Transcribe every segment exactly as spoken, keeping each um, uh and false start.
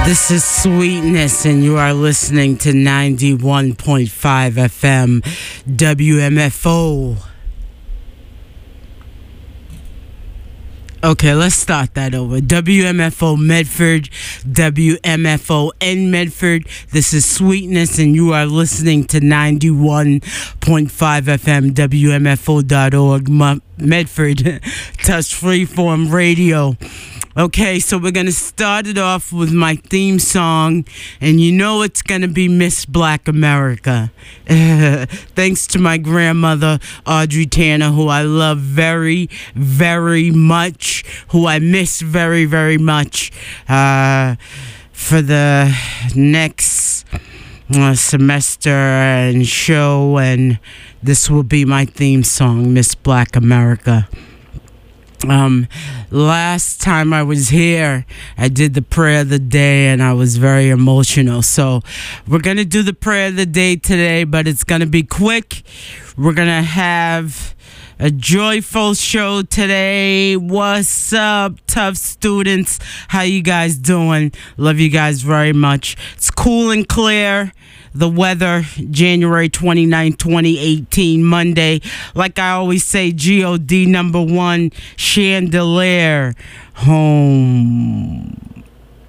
This is Sweetness, and you are listening to ninety-one point five F M W M F O. Okay, let's start that over. W M F O Medford, W M F O in Medford. This is Sweetness, and you are listening to ninety-one point five F M, W M F O dot org, Medford, Touch Freeform Radio. Okay, so we're going to start it off with my theme song, and you know it's going to be Miss Black America. Thanks to my grandmother, Audrey Tanner, who I love very, very much, who I miss very, very much uh, for the next uh, semester and show, and this will be my theme song, Miss Black America. Um, last time I was here, I did the prayer of the day, and I was very emotional. So we're going to do the prayer of the day today, but it's going to be quick. We're going to have a joyful show today. What's up, tough students? How you guys doing? Love you guys very much. It's cool and clear. The weather, January twenty-ninth, twenty eighteen, Monday. Like I always say, G O D number one, Chandelier, home.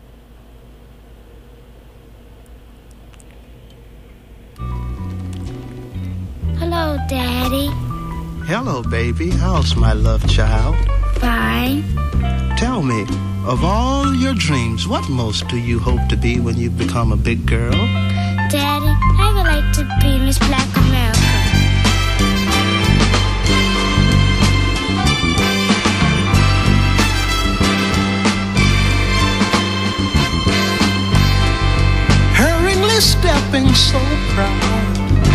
Hello, Daddy. Hello, baby. How's my love child? Fine. Tell me, of all your dreams, what most do you hope to be when you become a big girl? Daddy, I would like to be Miss Black America. Hurriedly stepping so proud,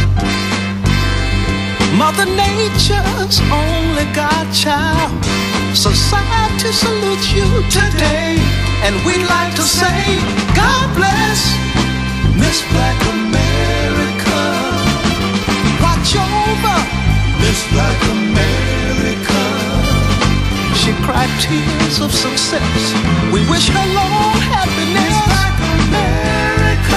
Mother Nature's only godchild. Society salutes you today, and we'd like to say, God bless Miss Black America. Watch over Miss Black America. She cried tears of success. We wish her long happiness. Miss Black America.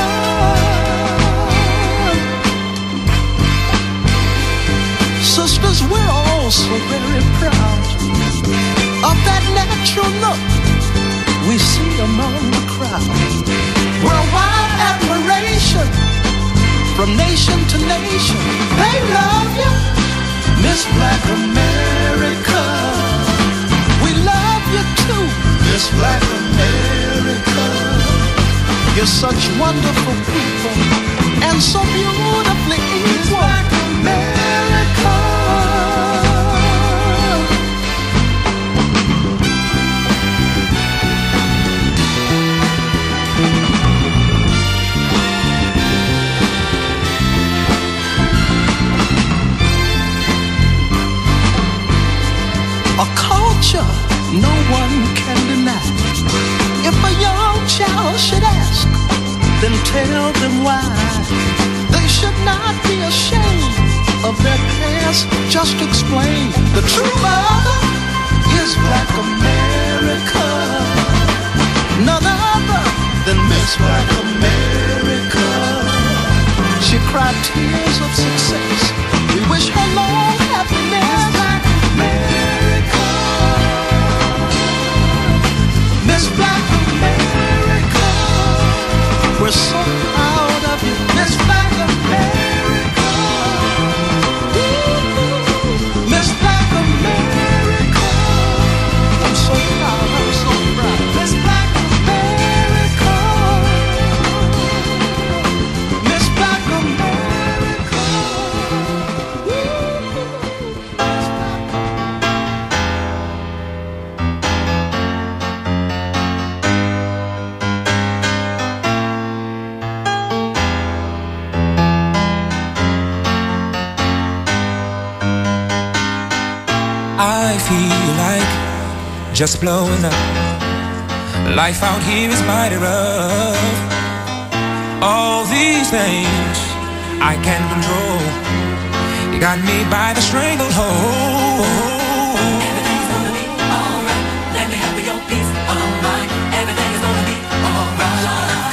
Sisters, we're all so very proud of that natural look we see among the crowd. Worldwide admiration from nation to nation. They love you, Miss Black America. We love you too, Miss Black America. You're such wonderful people and so beautifully equal. Miss Black America. A culture no one can deny. If a young child should ask, then tell them why. They should not be ashamed of their past. Just explain the true mother is Black America. None other than Miss Black America. She cried tears of success. We wish her long happiness. Black America. Miss Black America, we're so proud of you, Miss Black America. Ooh, Miss Black America, I'm so proud, I'm so proud, Miss Black America. Miss Black America. I feel like just blowing up. Life out here is mighty rough. All these things I can't control. You got me by the stranglehold. Everything's gonna be alright. Let me have your peace of mind. Everything is gonna be alright.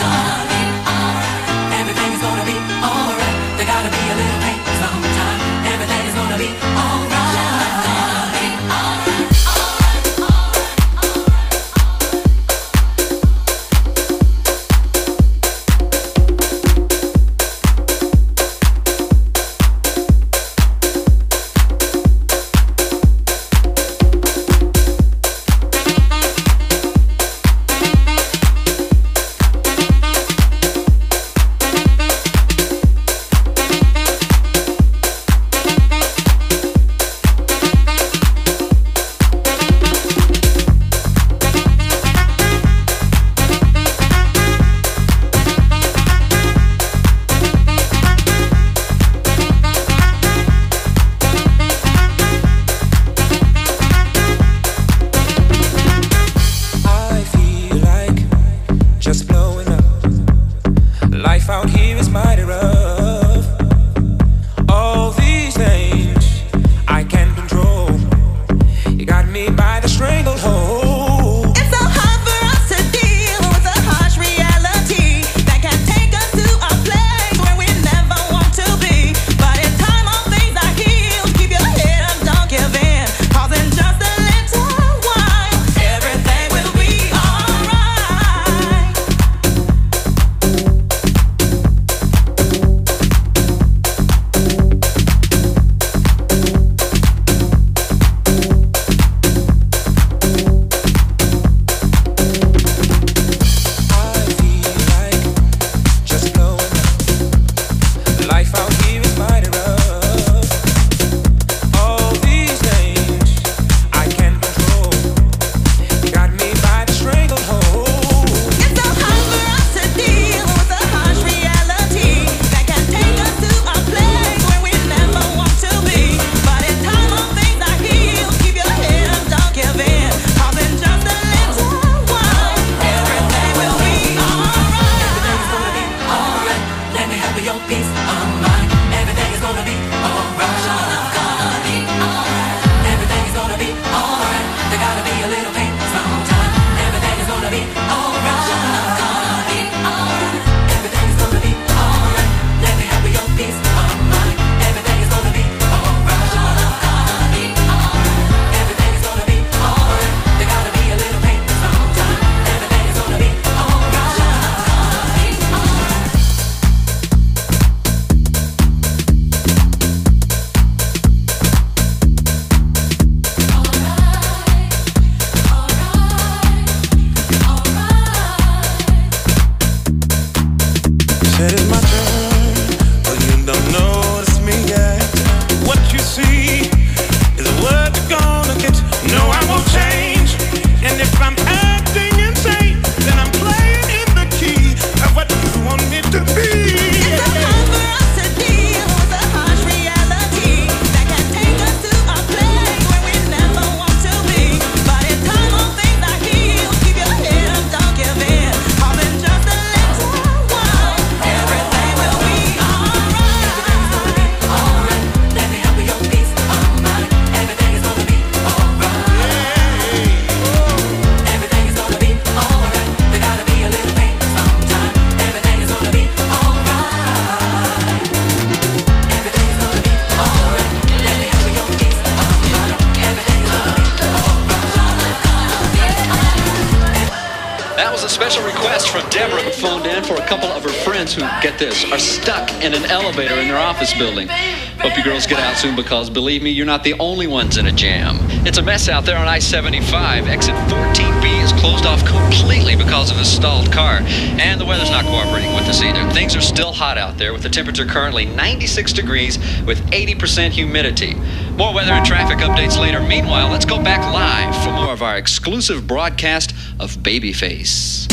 a special request from Deborah, who phoned in for a couple of her friends who, get this, are stuck in an elevator in their office building. Hope you girls get out soon because, believe me, you're not the only ones in a jam. It's a mess out there on I seventy-five. Exit fourteen B is closed off completely because of a stalled car. And the weather's not cooperating with us either. Things are still hot out there with the temperature currently ninety-six degrees with eighty percent humidity. More weather and traffic updates later. Meanwhile, let's go back live for more of our exclusive broadcast of Babyface.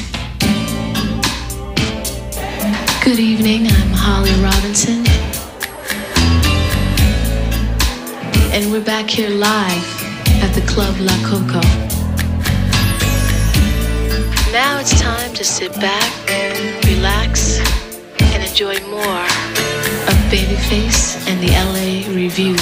Good evening, I'm Holly Robinson. And we're back here live at the Club La Coco. Now it's time to sit back, relax, and enjoy more of Babyface and the L A Review.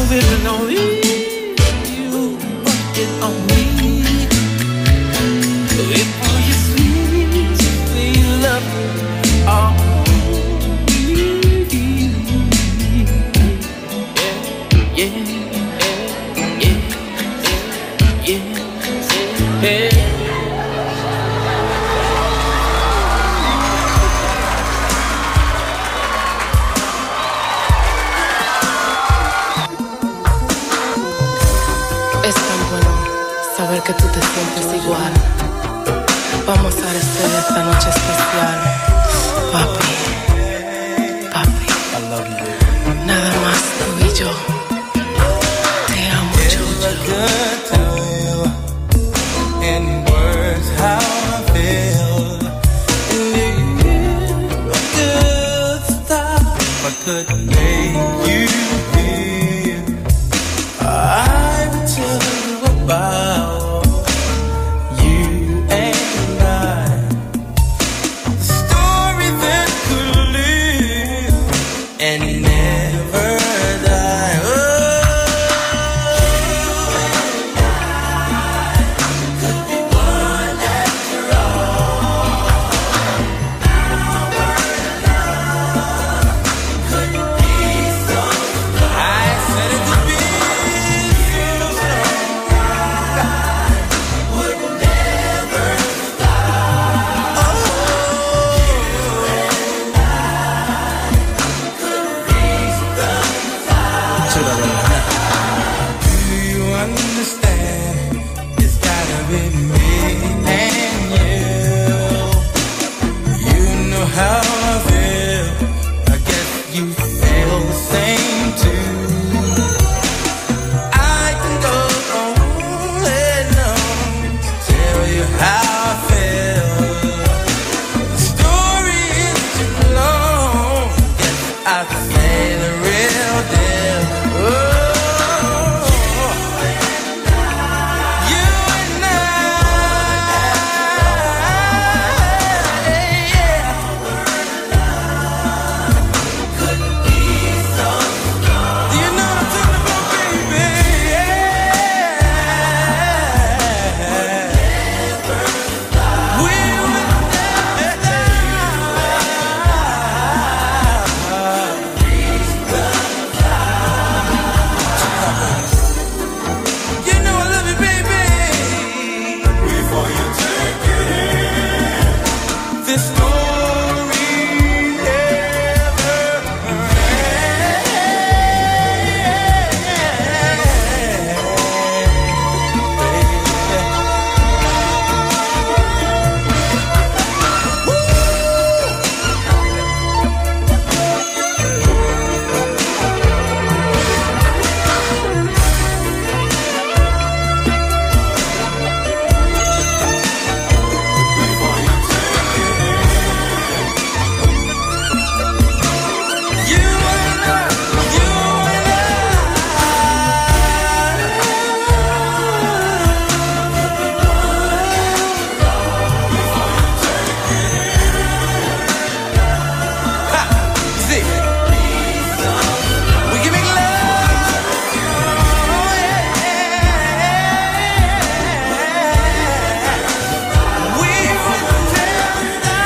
living on you, you working on me. If all your sweet, sweet love, oh, yeah, yeah, yeah, yeah, yeah, yeah. Es tan bueno saber que tú te sientes igual. Vamos a hacer esta noche especial, papi, papi. Nada más tú y yo. Te amo, yo, yo. In words how I feel, and you a good stop. If I could make you feel, I would tell you about you and I, the story that could live and never die. Oh, could be one after all. Our love could be so strong. I said it could be so strong. Would never stop. Oh, you and I could reach the top. Do you understand? It's gotta be me and you. You know how I feel. I guess you feel the same too. I can go on and on to tell you how I feel. The story is too long. Guess I say the real deal. Oh, you and I, yeah. Could be so strong. Do you know what I'm talking about, baby? Yeah. We would never You know I love you, baby. Before you take it in, this story never You and I, you and I. See, we can make love. Oh, yeah. We would never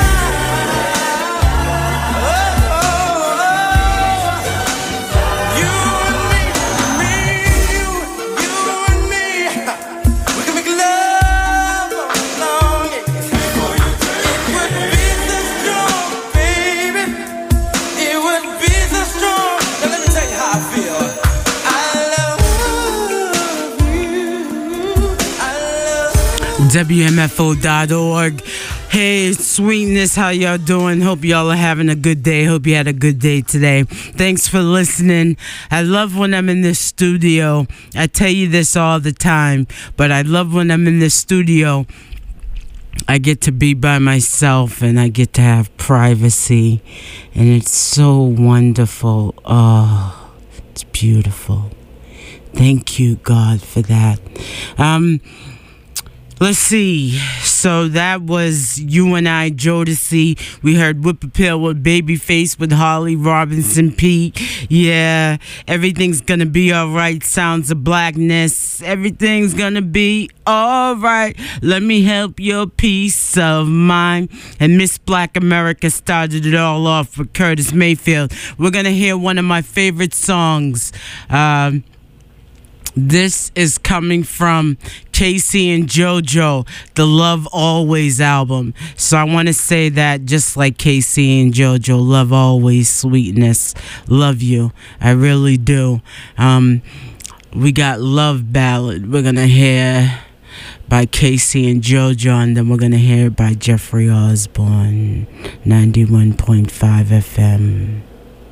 You and me, me, you, you and me, we can make love all along. It would be so strong, baby. It would be so strong. Now let me tell you how I feel. I love you. I love W M F O dot org. Hey, Sweetness, how y'all doing? Hope y'all are having a good day. Hope you had a good day today. Thanks for listening. I love when I'm in the studio. I tell you this all the time, but I love when I'm in the studio. I get to be by myself and I get to have privacy, and it's so wonderful. Oh, it's beautiful. Thank you, God, for that. Um... Let's see. So that was You and I, Jodeci. We heard Whip Appeal with Babyface with Harley Robinson Pete. Yeah, everything's gonna be alright. Sounds of Blackness. Everything's gonna be alright. Let me help your peace of mind. And Miss Black America started it all off with Curtis Mayfield. We're gonna hear one of my favorite songs. Um... This is coming from Casey and JoJo, the Love Always album. So I want to say that just like Casey and JoJo, love always, sweetness. Love you. I really do. Um, we got Love Ballad. We're going to hear by Casey and JoJo, and then we're going to hear it by Jeffrey Osborne, ninety-one point five F M.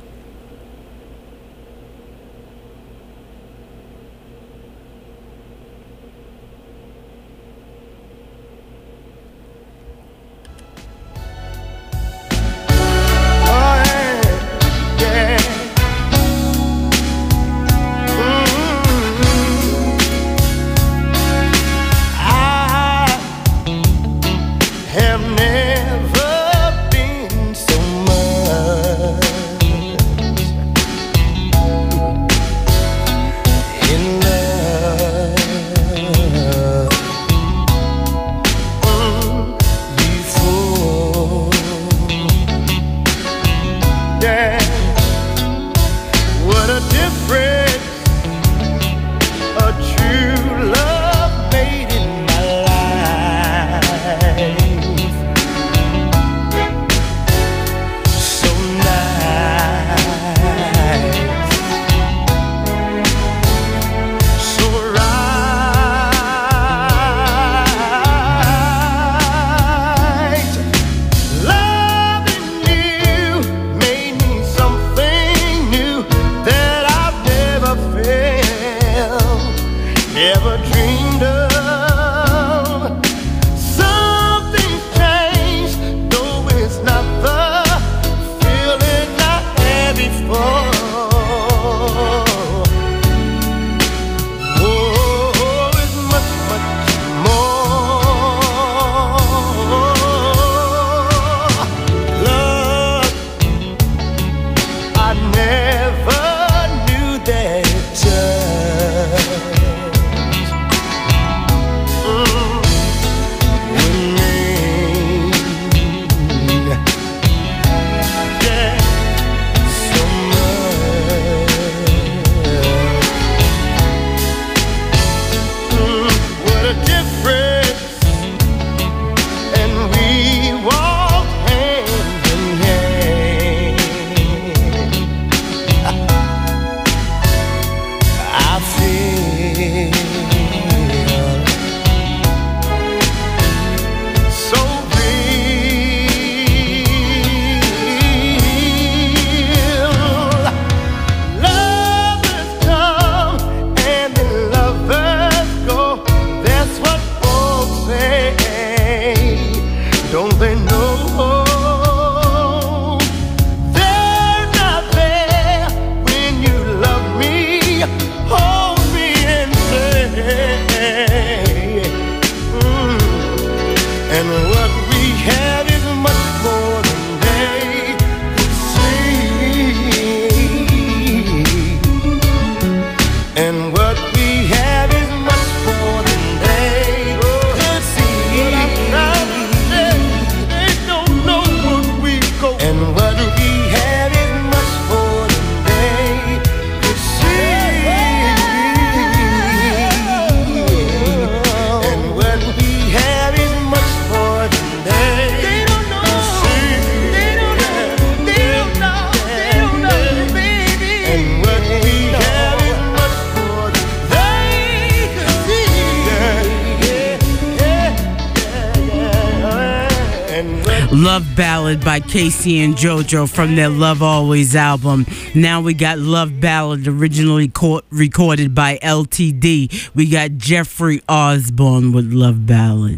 Love Ballad by Casey and JoJo from their Love Always album. Now we got Love Ballad originally co- recorded by L T D. We got Jeffrey Osborne with Love Ballad.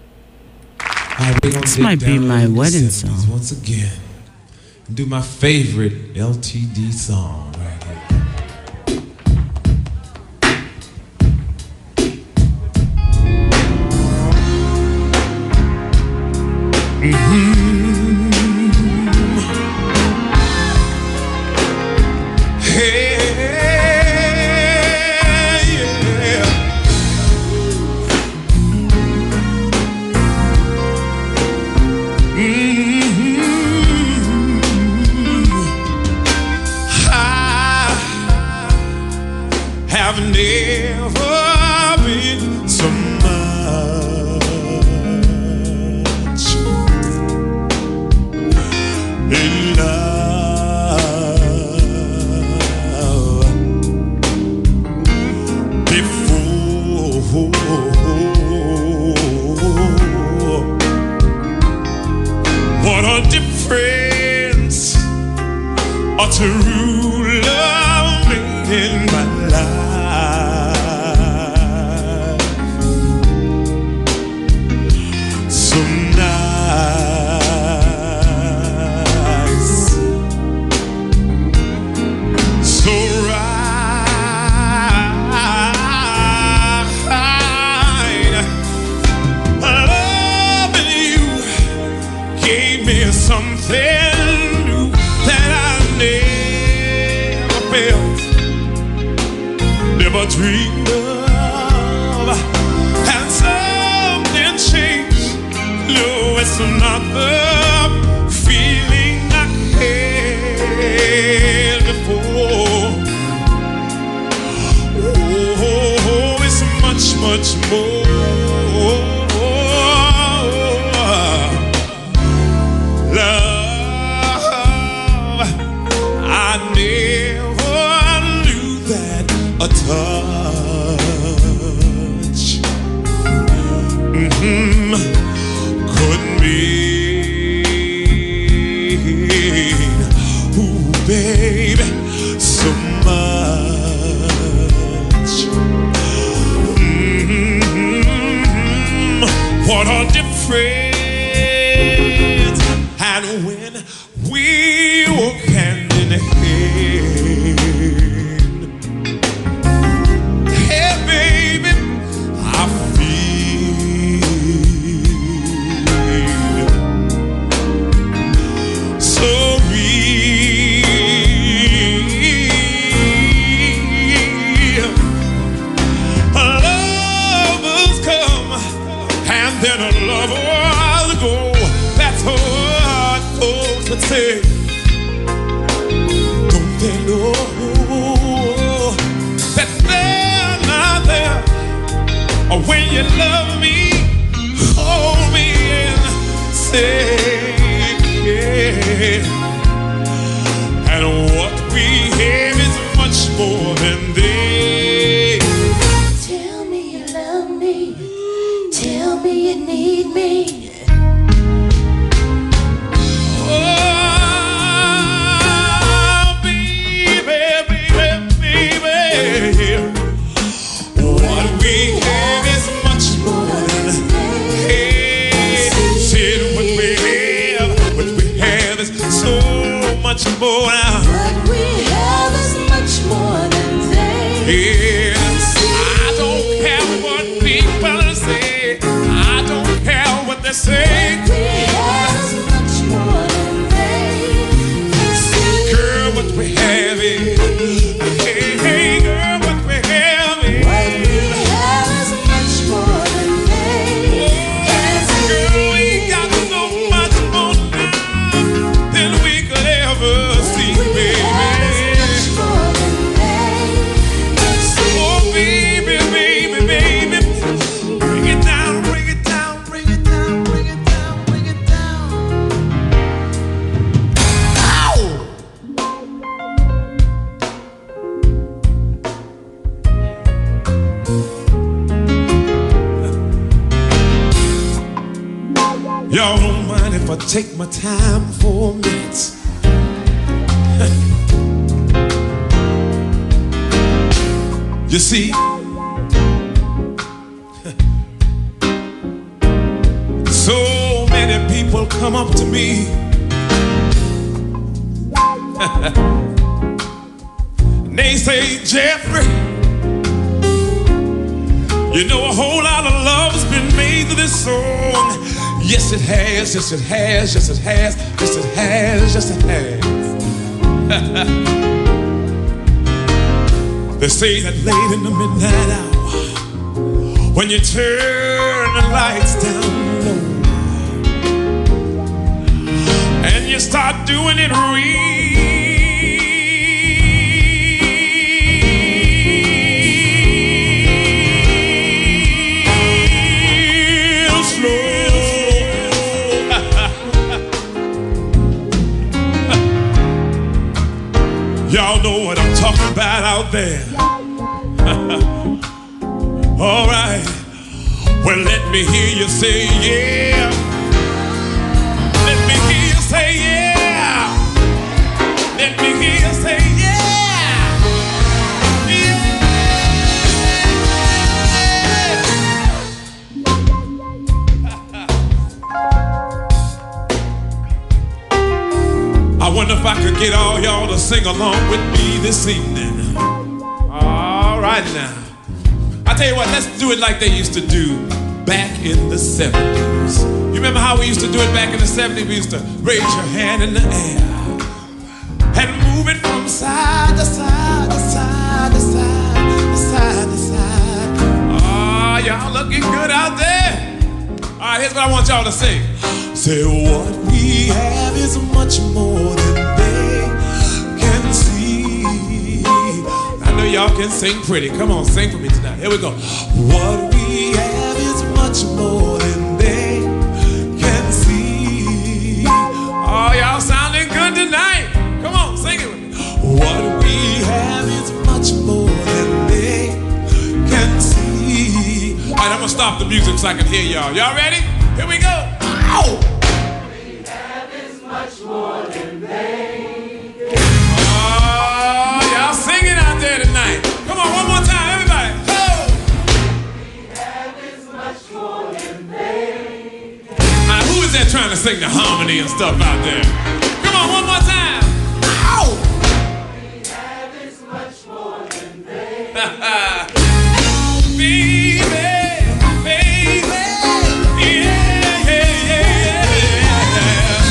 Right, this might be my wedding song. Once again, do my favorite L T D song right here. have never been so much in love before. What a difference a true love made in my life. So nice, so right. Loving you gave me something new that I never felt, never dreamed of. And something changed. No, it's another feeling I had before. Oh, it's much, much more. Love, I never knew that a touch mm-hmm, could mean, ooh, baby, so much. Mm-hmm, what a difference. And when we walk hand in hand, hey baby, I feel so real. Lovers come and then lovers go. That's what folks would say. Don't they know that they're not there? Or when you love me, hold me and say, yeah. And what we have is much more than they. Tell me you love me. Tell me you need me. Oh, baby, baby, baby. What we have is much more than hey. Said what we have, what we have is so much more now. What we have is much more than they. Yeah, I don't care what people say. I don't care what they say. What we have is much more than they. Girl, what we have is, hey, hey, girl, what we have is. What we have is much more than they. Girl, we got so much more love than we could ever see, What we have is baby. much more than they. Oh, baby, baby, baby. Bring it down, bring it down, bring it down, bring it down, bring it down. Ow! Y'all don't mind if I take my time for minutes. You see, so many people come up to me and they say, Jeffrey, you know a whole lot of love's been made to this song. Yes, it has, yes, it has, yes, it has, yes, it has, yes, it has. They say that late in the midnight hour, when you turn the lights down low and you start doing it real Y'all know what I'm talking about out there. All right. Well, let me hear you say yeah. Let me hear you say yeah. Let me hear you say yeah. Yeah. I wonder if I could get all y'all to sing along with me this evening. All right now. I tell you what, let's do it like they used to do back in the seventies. You remember how we used to do it back in the seventies? We used to raise your hand in the air and move it from side to side to side to side to side to side. Oh, y'all looking good out there. All right, here's what I want y'all to sing. Say what we have is much more than they can see. I know y'all can sing pretty. Come on, sing for me tonight. Here we go. What we have is much more than they can see. Oh, y'all sounding good tonight. Come on, sing it with me. What we have is much more than they can see. All right, I'm gonna stop the music so I can hear y'all. Y'all ready? Here we go. Ow! What we have is much more than they can see. Oh, y'all singing out there tonight. Come on, one more time, everybody. Oh! We have is much more than they can see. Now, who is that trying to sing the harmony and stuff out there? Come on, one more time. Ow! We have is much more than they can see. Baby, baby, yeah, yeah, yeah, yeah.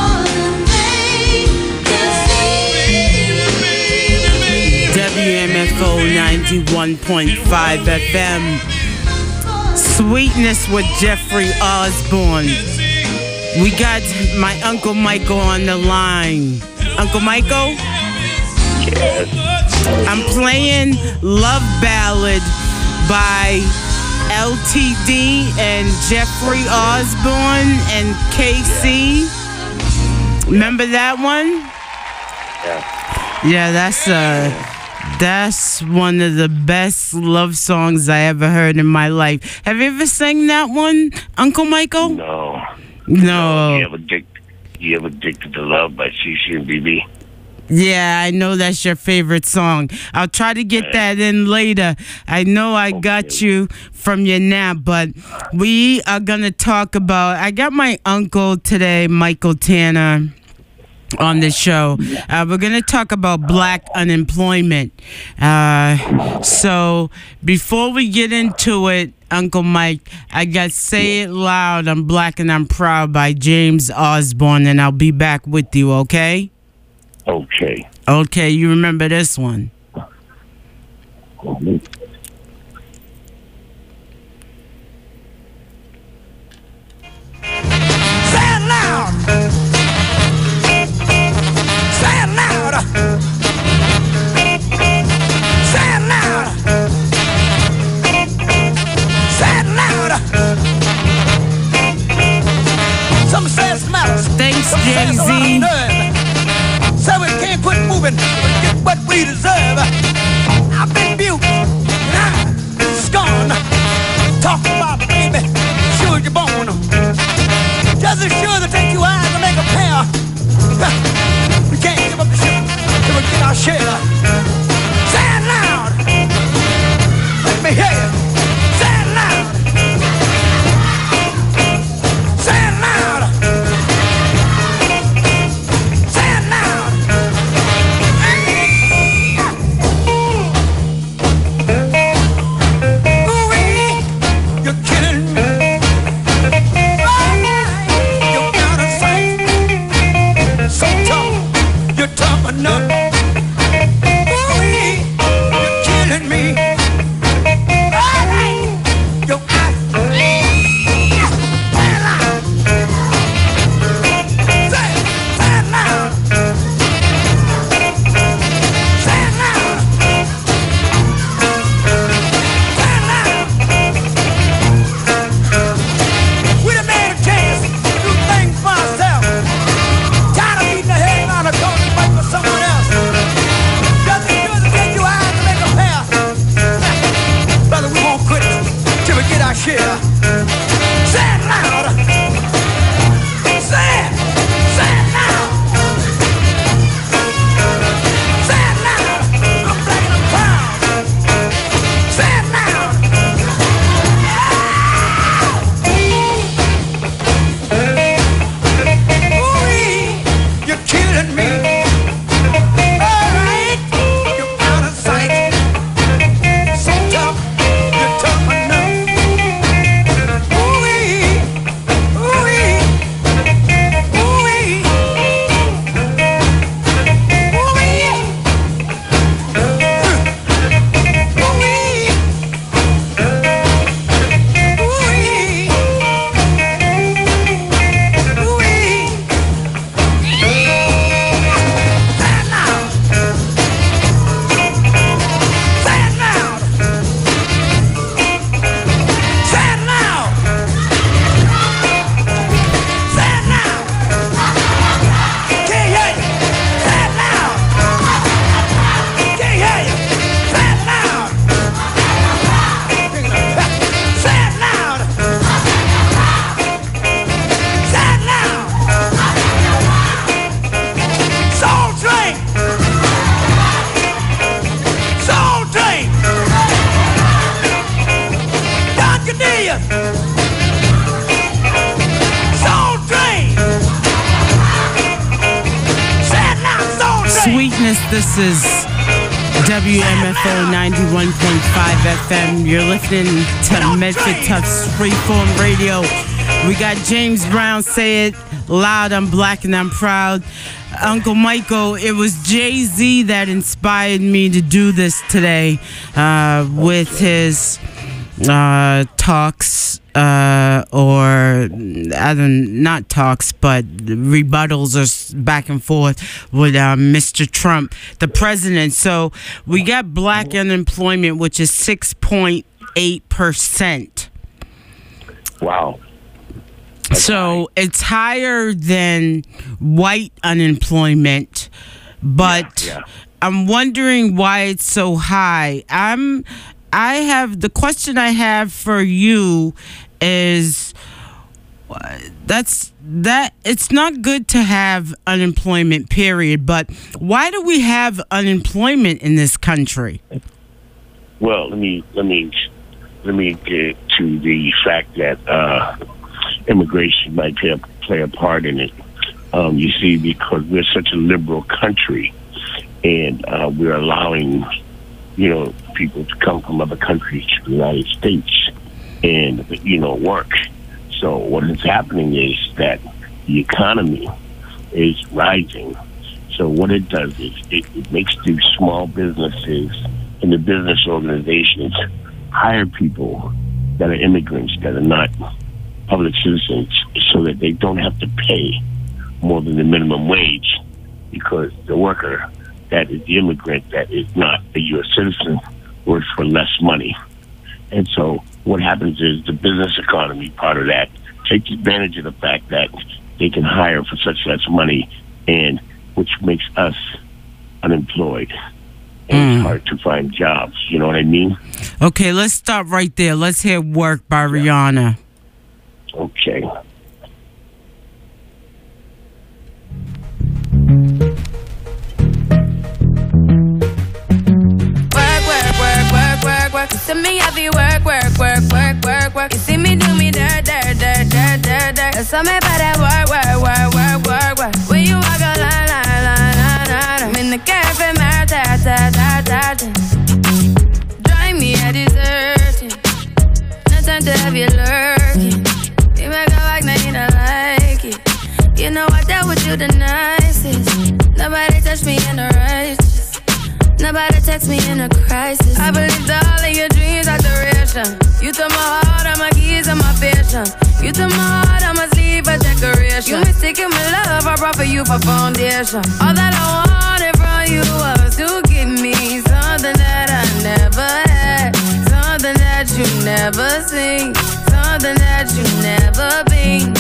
W M F O ninety-one point five F M. Sweetness with Jeffrey Osborne. We got my Uncle Michael on the line. Uncle Michael? Yes. I'm playing Love Ballad by L T D and Jeffrey Osborne and K C. Remember that one? Yeah. Yeah, that's uh that's one of the best love songs I ever heard in my life. Have you ever sang that one, Uncle Michael? No. No. You ever addicted, you ever addicted to Love by C C and B B? Yeah, I know that's your favorite song. I'll try to get that in later. I know I got you from your nap, but we are going to talk about... I got my uncle today, Michael Tanner, on the show. Uh, we're going to talk about black unemployment. Uh, so before we get into it, Uncle Mike, I got Say It Loud, I'm Black and I'm Proud by James Osborne, and I'll be back with you, okay? Okay. Okay, you remember this one. Say it loud. Say it loud. Say it loud. Say it loud. Some say it's malice. Thanks, Jay-Z. So we can't quit moving and get what we deserve. I've been built and I'm scorned. Talk about baby, sure you're born. Just as sure to take two eyes to make a pair. We can't give up the ship till we get our share. Say it loud. Let me hear you. Say it loud. Say it loud. Sweetness, this is W M F O ninety-one point five F M. You're listening to Medford Tuff's Freeform Radio. We got James Brown, Say It Loud, I'm Black and I'm Proud. Uncle Michael, it was Jay-Z that inspired me to do this today uh, with his uh, talks uh, or I don't, not talks, but rebuttals or back and forth with uh, Mister Trump, the president. So we got black unemployment, which is six point eight percent. Wow. So it's higher than white unemployment, but yeah, yeah. I'm wondering why it's so high. I'm, I have, the question I have for you is, that's, that, it's not good to have unemployment, period, but why do we have unemployment in this country? Well, let me, let me, let me get to the fact that, uh, immigration might play a, play a part in it. Um, you see, because we're such a liberal country, and uh, we're allowing, you know, people to come from other countries to the United States and, you know, work. So what is happening is that the economy is rising. So what it does is it, it makes these small businesses and the business organizations hire people that are immigrants that are not public citizens, so that they don't have to pay more than the minimum wage, because the worker that is the immigrant that is not a U S citizen works for less money. And so what happens is the business economy part of that takes advantage of the fact that they can hire for such less money, and which makes us unemployed. And mm. it's hard to find jobs, you know what I mean? Okay, let's stop right there. Let's hear Work by yeah. Rihanna. Okay. Work, work, work, work, work, work. To me, I be work, work, work, work, work, work. You see me do me dirt, dirt, dirt, dirt, dirt, dirt. There's something about that work, work, work, work, work, work. When you walk a line, line, line, line, line. I'm in the cafe, my ta, ta, ta, ta, ta. Drive me a deserted. No time to have you lurking. You make a like, now you don't like it. You know I dealt with you the nicest. Nobody touched me in the righteous. Nobody text me in a crisis. I believed all of your dreams are duration. You took my heart, all my keys, and my passion. You took my heart, I must leave a decoration. You mistaken my love, I brought for you for foundation. All that I wanted from you was to give me something that I never had, something that you never seen, something that you never been.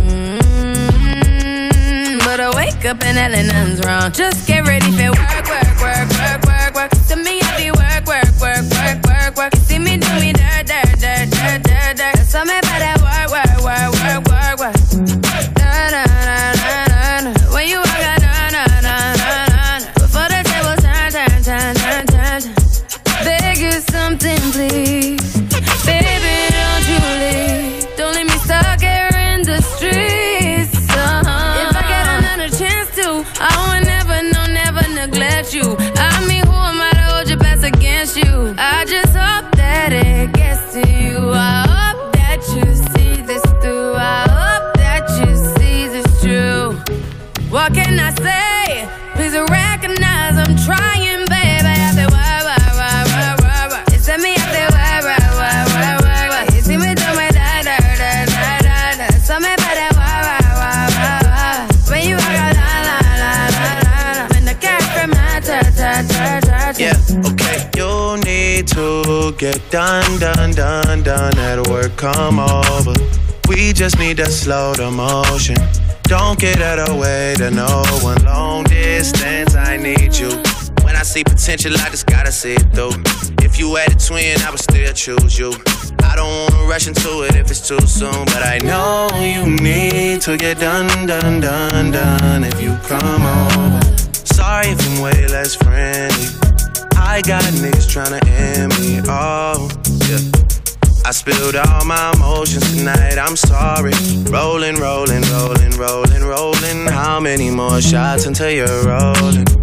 Mm-hmm. But I wake up and hell nothing's wrong. Just get ready for work, work, work, work, work, work. To me, I be work, work, work, work, work, work. You see me do me dirt, dirt, dirt, dirt, dirt, dirt. There's something about that work, work, work, work, work, work. Da, da, da, da, da, da. When you walk out, da, da, da, da, da. Before the table turn, turn, turn, turn, turn, turn. Beg you something, please. Baby, don't you leave. Don't leave me stuck here in the streets. Uh-huh. If I get another chance to, I would never, no, never neglect you. I mean, who am I to hold your best against you? I just hope that it gets to you. I hope that you see this through. I hope that you see this true. What can I say? Please recognize I'm trying, baby. I say, why, why, why, why, why, why? You send me, I say, why, why, why, why, why, why? You see me do my da, da, da, da, da, da. Something about that, why, why, why, why, why? When you walk out, la, la, la, la, la, la. In the car from my ta, ta, ta, ta, ta. Yeah, okay. You need to get done, done, done, done at work, come over. We just need to slow the motion. Don't get out of the way to no one. Long distance, I need you. When I see potential, I just gotta see it through. If you had a twin, I would still choose you. I don't wanna rush into it if it's too soon, but I know you need to get done, done, done, done if you come over. Sorry if I'm way less friendly. I got niggas tryna end me, oh, yeah. I spilled all my emotions tonight, I'm sorry. Rolling, rolling, rolling, rolling, rolling. How many more shots until you're rolling?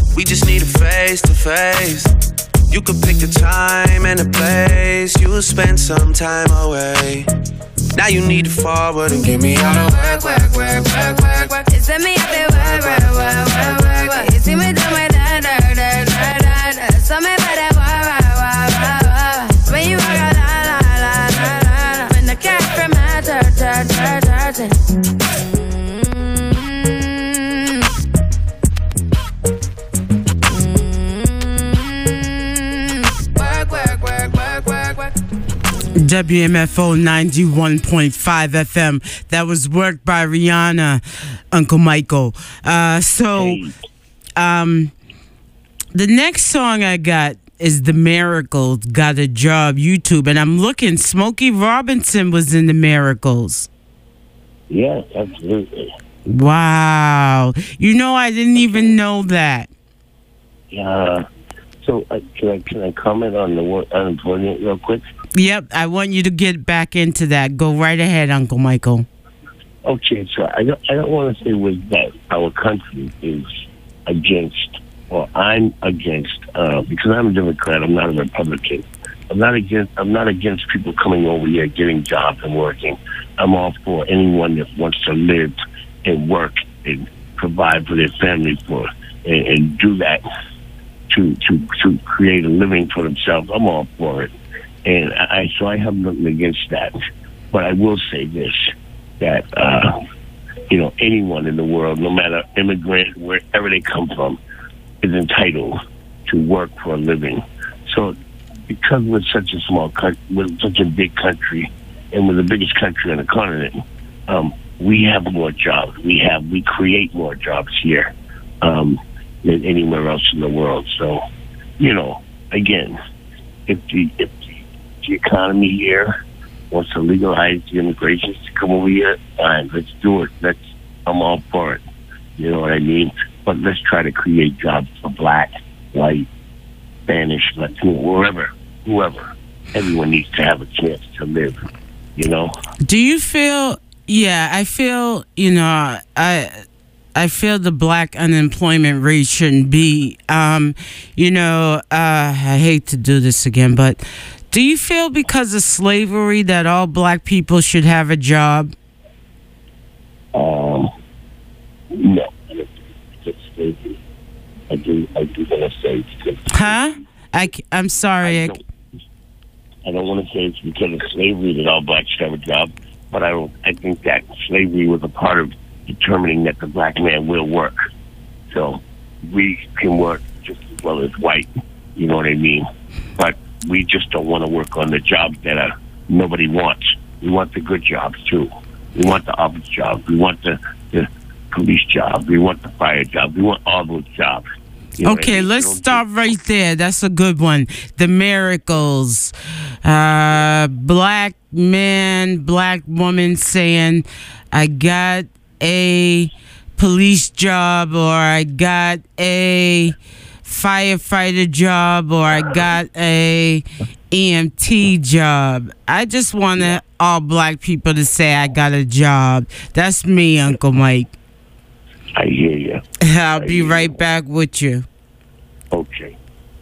We just need a face to face. You could pick the time and the place. You'll spend some time away. Now you need to forward and give me all the work, work, work, work, work, work. You send me up there, work, work, work, work, work, work. You see me do my da da da da da da. So me better work, work, work, work, work. When you work, la la la la la la. When the cat from my dirt, dirt, dirt, dirt. W M F O ninety-one point five F M. That was worked by Rihanna, Uncle Michael. Uh, so, um, the next song I got is The Miracles, Got a Job, YouTube. And I'm looking, Smokey Robinson was in The Miracles. Yes, absolutely. Wow. You know, I didn't even know that. Yeah. So, uh, can I can I comment on the word unemployment real quick? Yep, I want you to get back into that. Go right ahead, Uncle Michael. Okay, so I don't I don't want to say was that our country is against, or I'm against, uh, because I'm a Democrat. I'm not a Republican. I'm not against. I'm not against people coming over here, getting jobs and working. I'm all for anyone that wants to live and work and provide for their family for and, and do that to to to create a living for themselves. I'm all for it. And I, so I have nothing against that. But I will say this, that, uh, you know, anyone in the world, no matter immigrant, wherever they come from, is entitled to work for a living. So because we're such a small country, we're such a big country, and we're the biggest country on the continent, um, we have more jobs. We have, we create more jobs here um, than anywhere else in the world. So, you know, again, if the, if the economy here wants to legalize the immigrations to come over here, fine, let's do it. Let's, I'm all for it. You know what I mean? But let's try to create jobs for black, white, Spanish, Latino, wherever, whoever. Everyone needs to have a chance to live, you know? Do you feel, yeah, I feel, you know, I... I feel the black unemployment rate shouldn't be, um, you know, uh, I hate to do this again, but do you feel because of slavery that all black people should have a job? Um, no. It's slavery. I do, I do want to say it's Huh? I, I'm sorry. I don't, I don't want to say it's because of slavery that all blacks should have a job, but I don't, I think that slavery was a part of determining that the black man will work. So we can work just as well as white, you know what I mean? But we just don't want to work on the jobs that are, nobody wants. We want the good jobs too. We want the office jobs. We want the, the police jobs. We want the fire jobs. We want all those jobs. You know okay, I mean? let's stop right there. That's a good one. The Miracles. Uh, black man, black woman saying, I got a police job, or I got a firefighter job, or I got a E M T job. I just want all black people to say I got a job. That's me, Uncle Mike. I hear you. I'll be right back with you. Okay.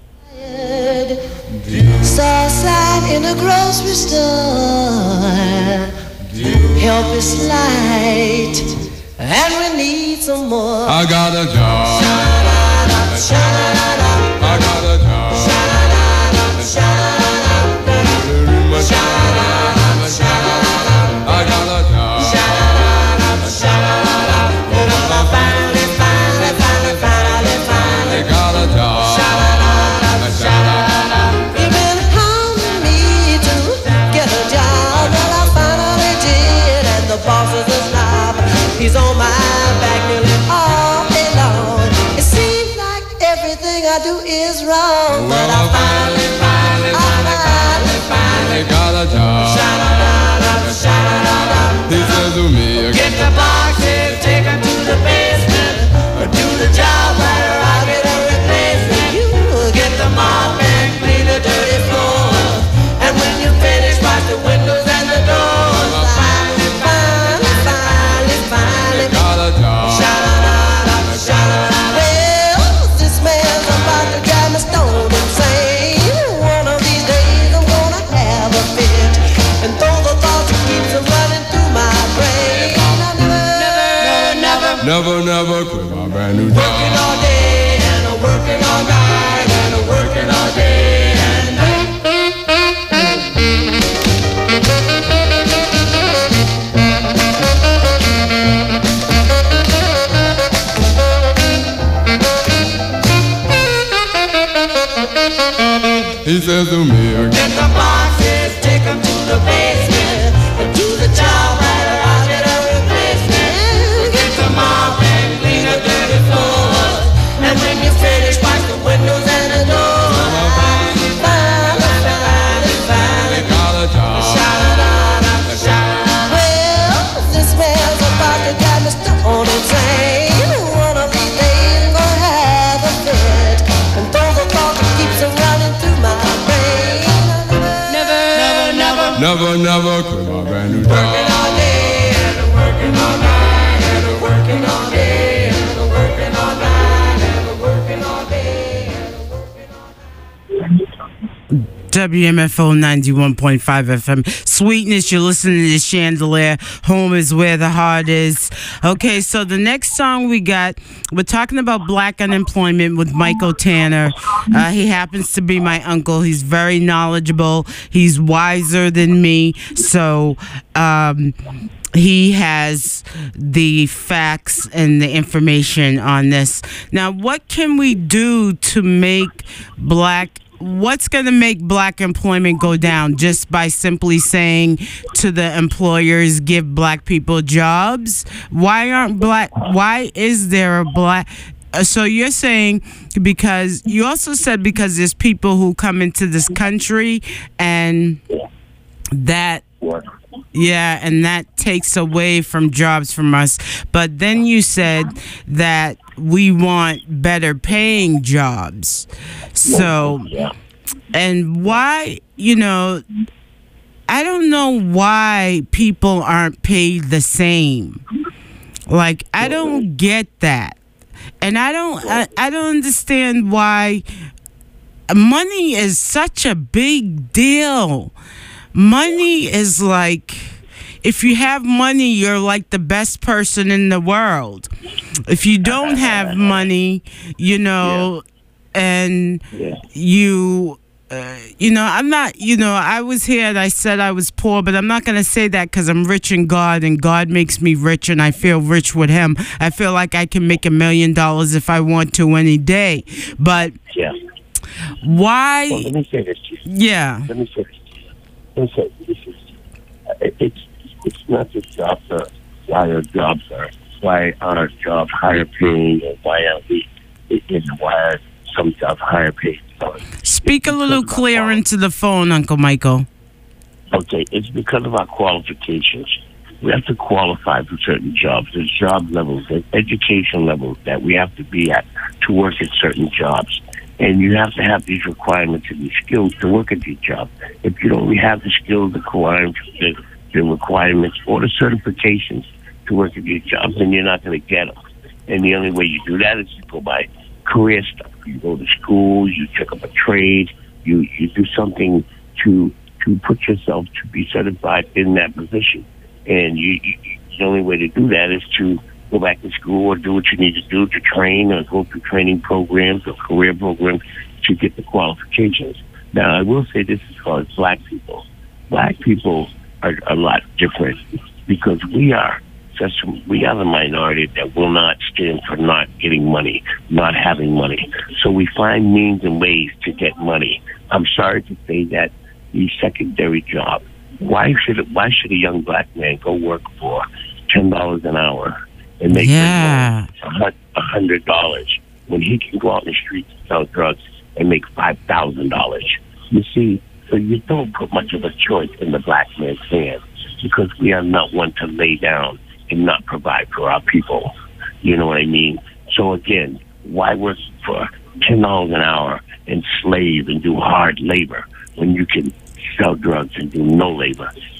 Saw a sign in a grocery store. Help is light, and we need some more. I got a job. Sha-da-da-da, sha-da-da-da. I got a job. Sha-da-da-da, sha-da-da-da. Sha-da-da-da, sha-da-da-da. I got a job. Sha-da-da-da, sha-da-da-da. Oh, I finally, finally, finally, finally, finally got a job. Sha-da-da-da, sha-da-da-da. You've been hounding me to get a job, well, I finally did, and the boss is a snob. He's on my back nearly all day long. It seems like everything I do is wrong, Well, but I finally, finally, finally, finally, finally got a job. Sha-da-da-da, sha-da-da-da. He says to me, Get the boxes, take her to the basement, do the job right, or I'll get a replacement. You get the mop and clean the dirty floors, and when you finish, wash the windows and the doors. Finally, finally, finally, finally got a job. Sha-da-da-da, sha-da-da-da. Well, this man Never, never quit my brand new job. Working all day and a working all night and a working all day and night. He says to me again. Get the boxes, take them to the basement, and do the job right or I'll get a replacement. Get the mop and clean the dirty floors, and when you finish, wipe the windows and the doors. Finally, finally, finally, finally, got a job. Sha-la-la-la, sha-la-la. Well, this man's about to get me stuck on a train. One of these days I'm gonna have a fit, and throw the thought that keeps on running through my brain. Never, never, never, Never, never quit my brand new job. working all day and a working all night and a working all day and a working all night and a working all day and a working all night. W M F O ninety-one point five F M. Sweetness, you're listening to Chandelier. Home is where the heart is. Okay, so the next song we got, we're talking about black unemployment with Michael Tanner. Uh, he happens to be my uncle. He's very knowledgeable. He's wiser than me. So, um, he has the facts and the information on this. Now, what can we do to make black What's going to make black employment go down? Just by simply saying to the employers, give black people jobs? Why aren't black, why is there a black, uh, so you're saying because, you also said because there's people who come into this country and that, yeah, and that takes away from jobs from us. But then you said that we want better paying jobs. So, and why, you know, I don't know why people aren't paid the same. Like, I don't get that. And I don't, I, I don't understand why money is such a big deal. Money is like, if you have money, you're like the best person in the world. If you don't have money, you know, and you, uh, you know, I'm not, you know, I was here and I said I was poor, but I'm not going to say that because I'm rich in God and God makes me rich and I feel rich with him. I feel like I can make a million dollars if I want to any day. But Yeah. why? Well, let me say this to you. Yeah. Let me say this to you. Let me say this is, uh, it's, it's not just jobs are, why our jobs are, why are our jobs higher paying, and why are we, it is why are some jobs higher paying. Speak a little clearer into the phone, Uncle Michael. Okay, it's because of our qualifications. We have to qualify for certain jobs. There's job levels, there's education levels that we have to be at to work at certain jobs. And you have to have these requirements and these skills to work at these jobs. If you don't have the skills, the requirements, the, the requirements, or the certifications to work at these jobs, then you're not going to get them. And the only way you do that is you go by career stuff. You go to school, you pick up a trade, you, you do something to to put yourself to be certified in that position. And you, you, the only way to do that is to go back to school or do what you need to do to train or go through training programs or career programs to get the qualifications. Now, I will say this as far as black people. Black people are a lot different because we are such, we are the minority that will not stand for not getting money, not having money. So we find means and ways to get money. I'm sorry to say that the secondary job, why should it, why should a young black man go work for ten dollars an hour and make yeah. a hundred dollars when he can go out in the streets and sell drugs and make five thousand dollars? You see, so you don't put much of a choice in the black man's hands because we are not one to lay down and not provide for our people. You know what I mean? So again, why work for ten dollars an hour and slave and do hard labor when you can sell drugs and do no labor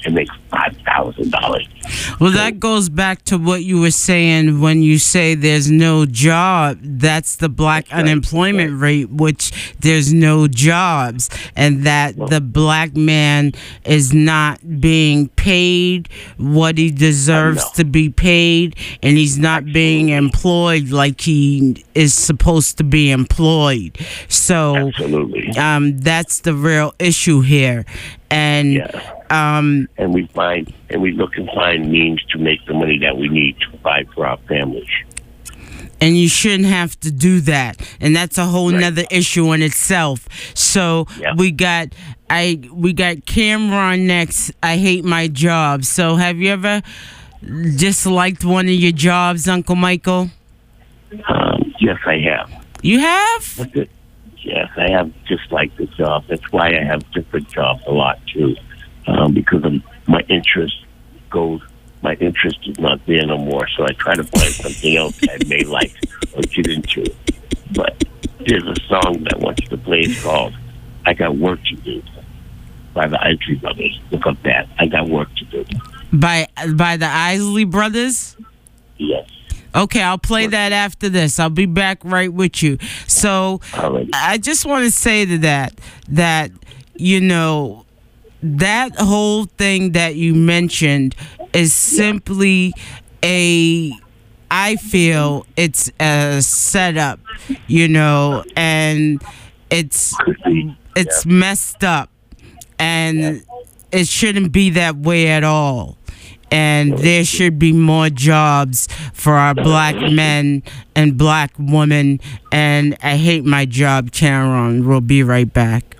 and make five thousand dollars. Well, that goes back to what you were saying when you say there's no job. That's the black That's unemployment right. rate, which there's no jobs, and that well, the black man is not being paid what he deserves to be paid, and he's not Absolutely. being employed like he is supposed to be employed. So Absolutely. um, that's the real issue here. And yeah. um, and we find and we look and find means to make the money that we need to provide for our families. And you shouldn't have to do that, and that's a whole right. nother issue in itself. So yeah. we got I we got Cameron next. I hate my job. So have you ever disliked one of your jobs, Uncle Michael? Um, yes, I have. You have? Yes, I have disliked the job. That's why I have different jobs a lot too, um, because of my interest goes. My interest is not there no more, so I try to find something else I may like or get into. But there's a song that I want you to play. It's called "I Got Work to Do" by the Isley Brothers. Look up that. I got work to do. By by the Isley Brothers? Yes. Okay, I'll play that after this. I'll be back right with you. So Alrighty. I just want to say to that that, you know, that whole thing that you mentioned is simply a, I feel it's a setup, you know, and it's it's yeah. messed up, and yeah. it shouldn't be that way at all. And there should be more jobs for our black men and black women. And I hate my job, Cameron. We'll be right back.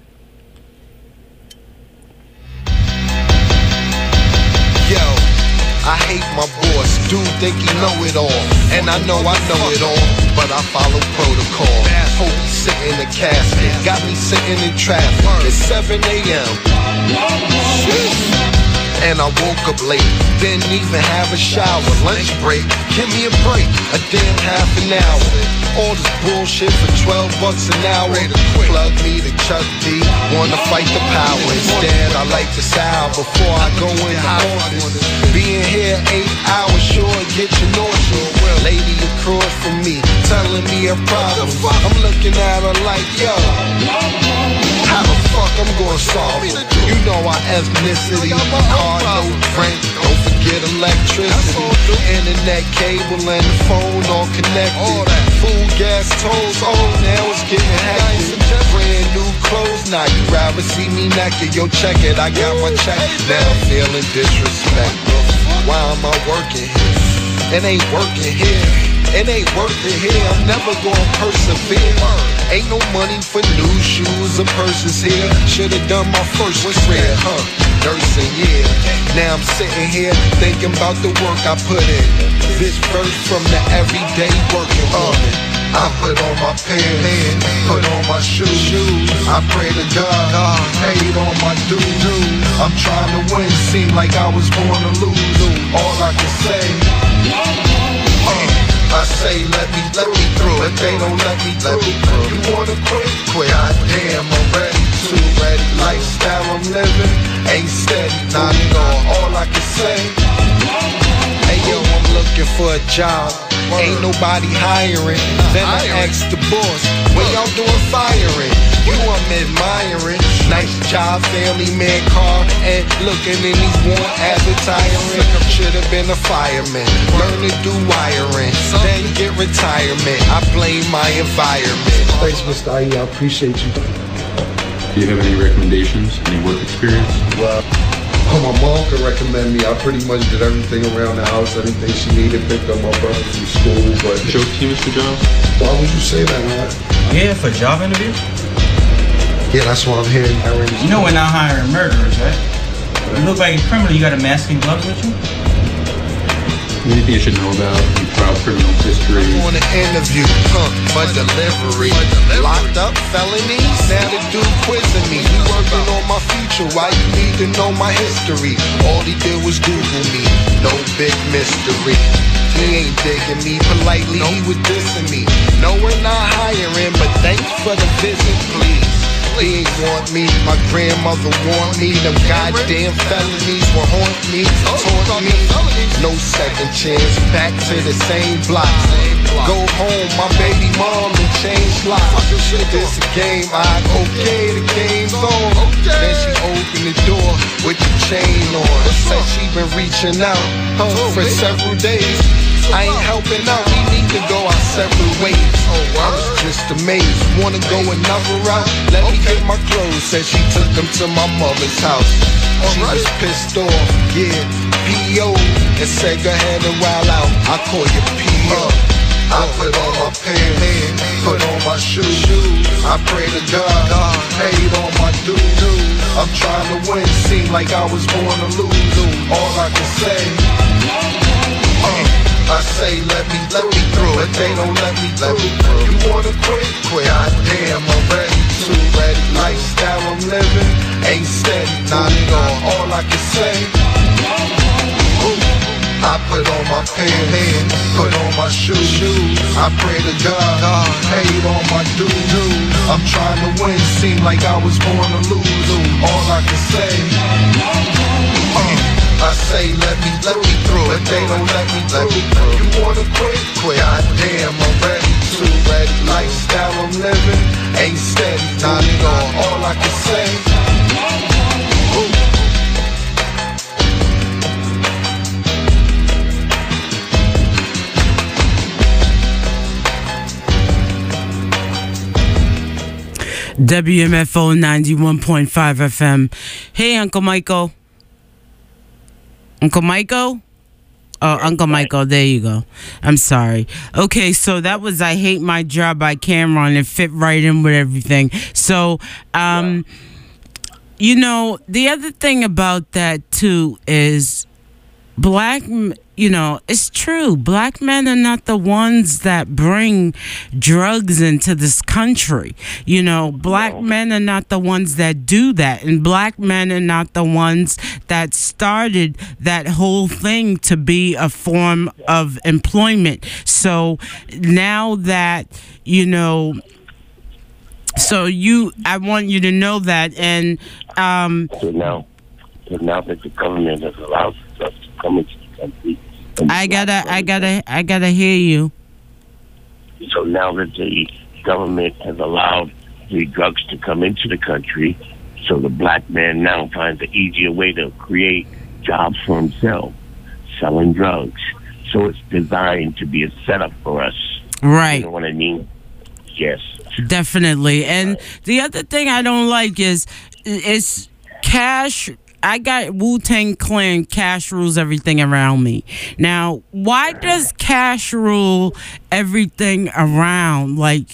Yo, I hate my boss. Dude think he know it all, and I know I know it all, but I follow protocol. Hope sitting in the casket, got me sitting in traffic. It's seven a.m. and I woke up late. Didn't even have a shower. Lunch break, give me a break. A damn half an hour. All this bullshit for twelve bucks an hour. Plug me to Chuck D. Wanna fight the power. Instead, I like to sound before I go in the office. Being here eight hours sure get you nauseous. Lady across from me telling me a problem. I'm looking at her like, yo, how the fuck I'm gonna solve it? You know our ethnicity, car, no rent, don't forget electricity, internet cable and the phone all connected. Food, gas, tolls, oh now it's getting hectic. Brand new clothes, now you rather see me naked. Yo, check it, I got my check. Now I'm feeling disrespectful. Why am I working here? It ain't working here. It ain't worth it here, I'm never gonna persevere. Ain't no money for new shoes or purses here. Should've done my first career, huh? Nursing, yeah. Now I'm sitting here thinking about the work I put in. This verse from the everyday working woman. I put on my pants, put on my shoes. I pray to God, paid on my dues. I'm trying to win, seemed like I was born to lose. All I can say, uh, I say let me, let me through, but they don't let me through. You wanna quit? Quit. God damn, I'm ready to. Ready. Lifestyle I'm living ain't steady, not at all. All I can say, hey yo, I'm looking for a job. Ain't nobody hiring. Then I asked the boss, when y'all doing firing? You I'm admiring. Nice job, family man car, and looking in these worn advertising. Should've been a fireman. Learn to do wiring, then get retirement. I blame my environment. Thanks, Mister I E, I appreciate you. Do you have any recommendations? Any work experience? Well, oh, my mom could recommend me. I pretty much did everything around the house, anything she needed, picked up my brother from school, but... Show it to you, Mister Jones? Why would you say that, man? Yeah, for a job interview? Yeah, that's why I'm here. You know we're not hiring murderers, right? You look like a criminal, you got a mask and gloves with you? Anything you should know about trial criminal history? I'm on an interview, huh, for delivery. Locked up felonies, now the dude quizzing me. He working on my future, why you need to know my history? All he did was Google me, no big mystery. He ain't digging me politely, he was dissing me. No, we're not hiring, but thanks for the visit, please. being want me. My grandmother want me. Them goddamn felonies will haunt me, taunt me. No second chance, back to the same block. Go home, my baby mom and change locks. This a game, I okay, the game's on. Then she opened the door with the chain on. Said she been reaching out huh, for several days. I ain't helping out, we need to go our separate ways. I was just amazed, wanna go another route? Let me get my clothes, said she took them to my mother's house. She was pissed off, yeah, P O, and said go ahead and wild out, I call you P O. I put on my pants, put on my shoes. I pray to God, paid on my dues. I'm trying to win, seem like I was born to lose. All I can say, uh, I say let me, let me through, but they don't let me through. You wanna quit? Quit. Goddamn, I'm ready to. Ready. Lifestyle I'm living ain't steady, not at all. All I can say, ooh, I put on my pants, put on my shoes. I pray to God, paid on my dues. I'm trying to win, seem like I was born to lose. All I can say, uh, I say let me, let me through, but they don't let me through. You wanna quit? Quit. Goddamn, I'm ready to. Ready. Lifestyle I'm living ain't steady, not at all. All I can say, ooh. W M F O ninety-one point five F M. Hey, Uncle Michael. Uncle Michael? Oh, Uncle Michael, there you go. I'm sorry. Okay, so that was I Hate My Job by Cameron. It fit right in with everything. So, um, you know, the other thing about that, too, is black, you know, it's true. Black men are not the ones that bring drugs into this country. You know, black no. men are not the ones that do that. And black men are not the ones that started that whole thing to be a form of employment. So now that, you know, so you, I want you to know that. And, um, so now, so now that the government has allowed us to come into the country, I gotta, I gotta, I gotta hear you. So now that the government has allowed the drugs to come into the country, so the black man now finds an easier way to create jobs for himself, selling drugs. So it's designed to be a setup for us. Right. You know what I mean? Yes. Definitely. And the other thing I don't like is, it's cash. I got Wu-Tang Clan. Cash rules everything around me. Now, why does cash rule everything around? Like,